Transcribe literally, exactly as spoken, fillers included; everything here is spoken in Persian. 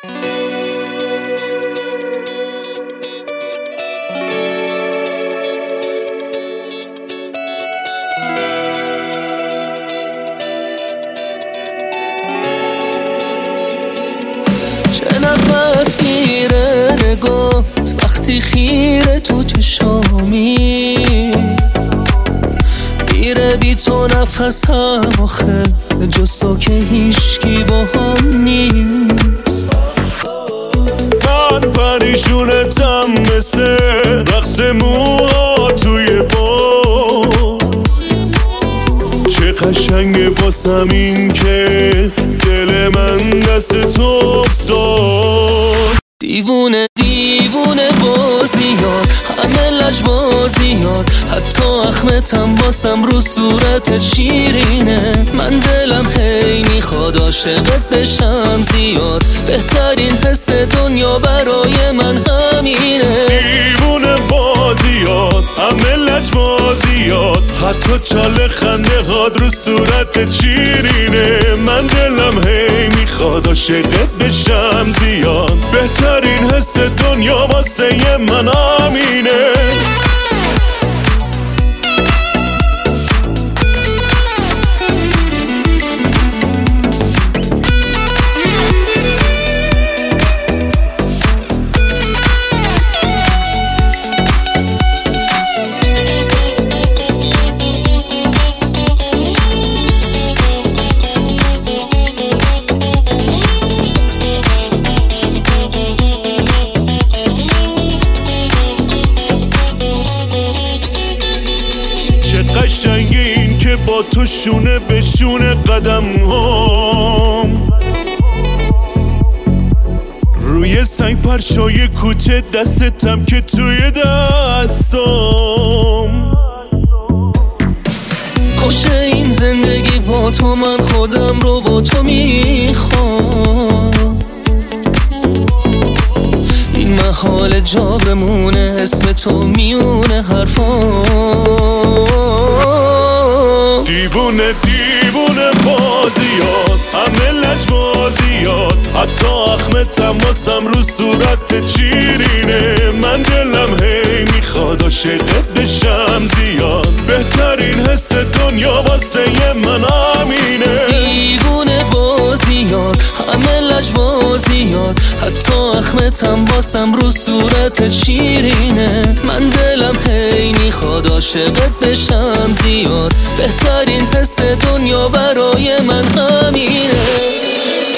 چه نفس گیره نگات وقتی خیره تو چشامی، میره بی تو نفسم آخه جز تو که هیشکی با هم نیست. من پریشونتم مثل رقص موها توی باد، چه قشنگه باسم این که دل من دست تو افتاد. دیوونه دیوونه بازیات، همه لجبازیات، حتی اخمتم باسم رو صورت شیرینه. من دلم هی میخواد عاشقت بشم زیاد، بهترین حس دنیا برای من همینه. دیوونه بازیات، همه لجبازیات، حتی چاله خنده هاد رو صورت شیرینه. من دلم هی میخواد عاشقت بشم زیاد، بهترین حس دنیا واسه من همینه. قشنگی این که با تو شونه به شونه قدم هم، روی سنگ فرشای کوچه دستتم که توی دستم. خوشه این زندگی با تو، من خودم رو با تو میخوام. این محال جا بمونه اسم تو میونه حرفام. دیوونه دیوونه بازیات، همه لجبازیات، حتی اخمتم واسم رو صورت شیرینه. من دلم هی میخواد عاشقت بشم زیاد، بهترین حس دنیا واسه من همینه. دیوونه بازیات، همه لجبازیات، حتی اخمتم واسم رو صورت شیرینه. من دلم هی میخواد عاشقت بشم زیاد، بهترین حس دنیا برای من همینه.